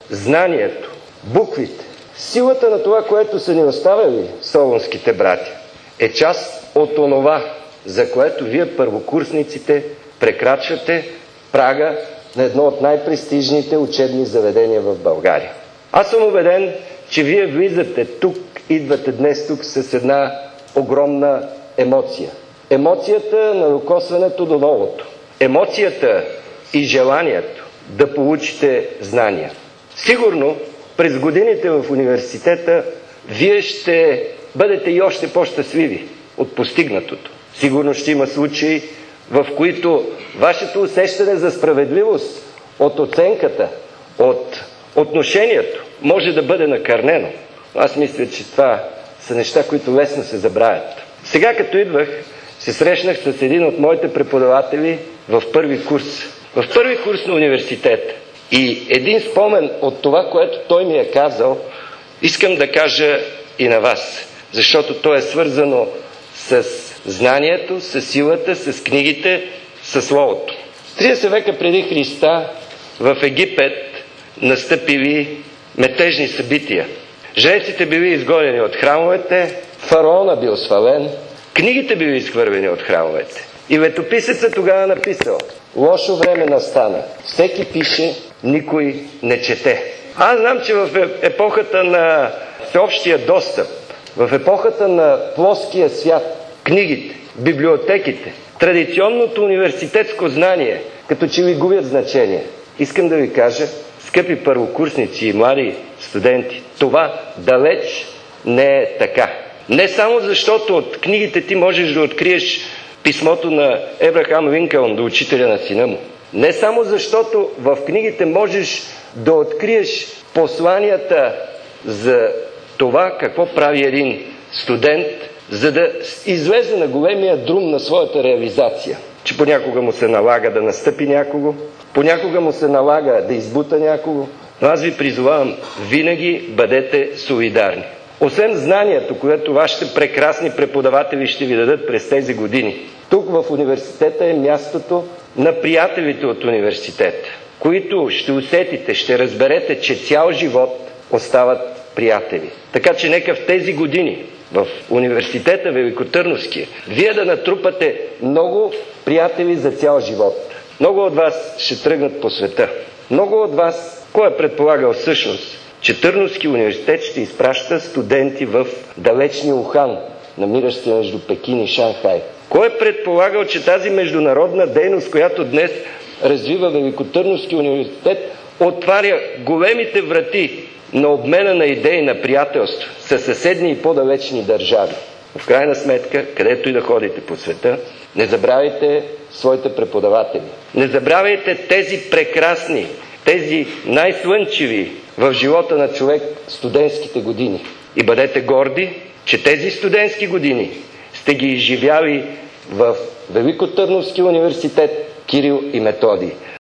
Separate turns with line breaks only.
знанието, буквите, силата на това, което са ни оставили солунските братя, е част от онова, за което вие, първокурсниците, прекрачвате прага на едно от най-престижните учебни заведения в България. Аз съм убеден, че вие влизате тук, идвате днес тук с една огромна емоция. Емоцията на докосването до новото. Емоцията и желанието да получите знания. Сигурно през годините в университета вие ще бъдете и още по-щастливи от постигнатото. Сигурно ще има случаи, в които вашето усещане за справедливост от оценката, от отношението може да бъде накърнено. Аз мисля, че това са неща, които лесно се забравят. Сега, като идвах, се срещнах с един от моите преподаватели в първи курс. В първи курс на университета. И един спомен от това, което той ми е казал, искам да кажа и на вас. Защото то е свързано с знанието, с силата, с книгите, с словото. 30 века преди Христа в Египет настъпили метежни събития. Жреците били изгонени от храмовете, фараона бил свален, книгите били изхвървени от храмовете. И летописецът тогава написал: лошо време настана. Всеки пише, никой не чете. Аз знам, че в епохата на всеобщия достъп, в епохата на плоския свят, книгите, библиотеките, традиционното университетско знание, като че ли губят значение. Искам да ви кажа, скъпи първокурсници и млади студенти, това далеч не е така. Не само защото от книгите ти можеш да откриеш писмото на Ебрахам Линкълн до учителя на сина му. Не само защото в книгите можеш да откриеш посланията за това какво прави един студент, за да излезе на големия друм на своята реализация. Че понякога му се налага да настъпи някого, понякога му се налага да избута някого, но аз ви призовавам, винаги бъдете солидарни. Освен знанието, което вашите прекрасни преподаватели ще ви дадат през тези години, тук в университета е мястото на приятелите от университета, които ще усетите, ще разберете, че цял живот остават приятели. Така че нека в тези години в университета Великотърновския вие да натрупате много приятели за цял живот. Много от вас ще тръгнат по света. Много от вас, кой е предполагал всъщност, че Търновски университет ще изпраща студенти в далечния Ухан, намиращ се между Пекин и Шанхай? Кой е предполагал, че тази международна дейност, която днес развива Великотърновски университет, отваря големите врати на обмена на идеи, на приятелство със съседни и по-далечни държави? В крайна сметка, където и да ходите по света, не забравяйте своите преподаватели. Не забравяйте тези прекрасни, тези най-слънчеви в живота на човек студентските години. И бъдете горди, че тези студентски години сте ги изживяли в Великотърновски университет Кирил и Методий.